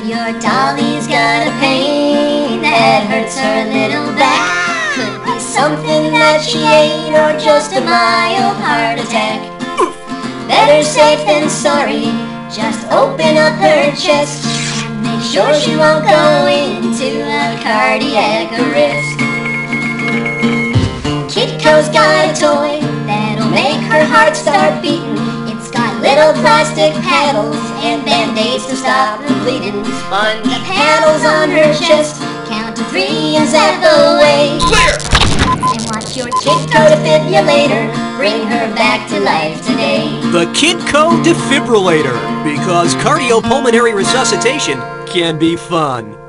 your dolly's got a pain that hurts her little back, could be something that she ate or just a mild heart attack. Better safe than sorry, just open up her chest and make sure she won't go into a cardiac arrest. Kitco's got a toy that'll make her heart start beating. It's got little plastic paddles and band-aids to stop the bleeding. Sponge the paddles on her chest, count to 3 and zap away. Clear! And watch your Kitco defibrillator bring her back to life today. The Kitco defibrillator, because cardiopulmonary resuscitation can be fun.